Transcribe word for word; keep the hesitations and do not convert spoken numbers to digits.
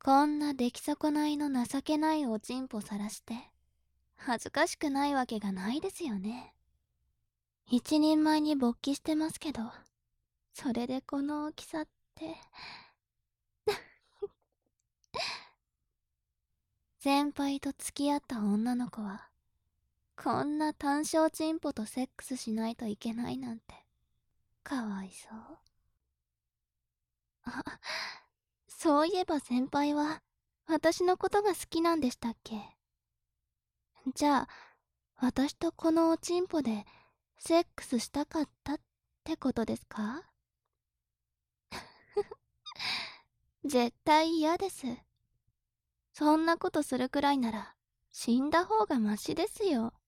こんな出来損ないの情けないおちんぽさらして、恥ずかしくないわけがないですよね。一人前に勃起してますけど、それでこの大きさって。先輩と付き合った女の子は、こんな単小チンポとセックスしないといけないなんて、かわいそう。あ、そういえば先輩は、私のことが好きなんでしたっけ？じゃあ、私とこのおちんぽで、セックスしたかったってことですか？絶対嫌です。そんなことするくらいなら、死んだ方がマシですよ。